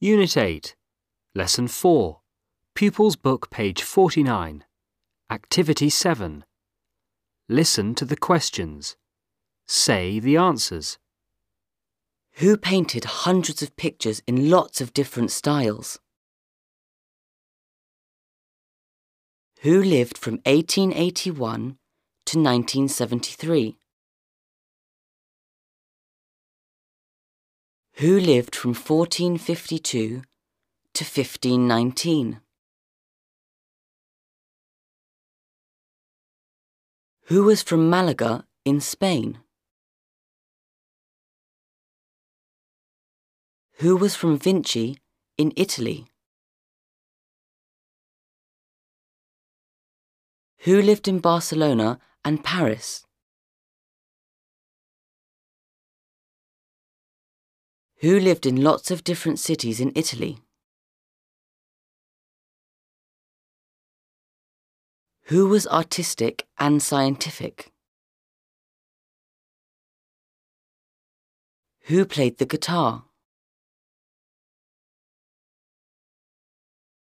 Unit 8, Lesson 4, Pupils Book page 49, Activity 7. Listen to the questions. Say the answers. Who painted hundreds of pictures in lots of different styles? Who lived from 1881 to 1973? Who lived from 1452 to 1519? Who was from Malaga in Spain? Who was from Vinci in Italy? Who lived in Barcelona and Paris? Who lived in lots of different cities in Italy? Who was artistic and scientific? Who played the guitar?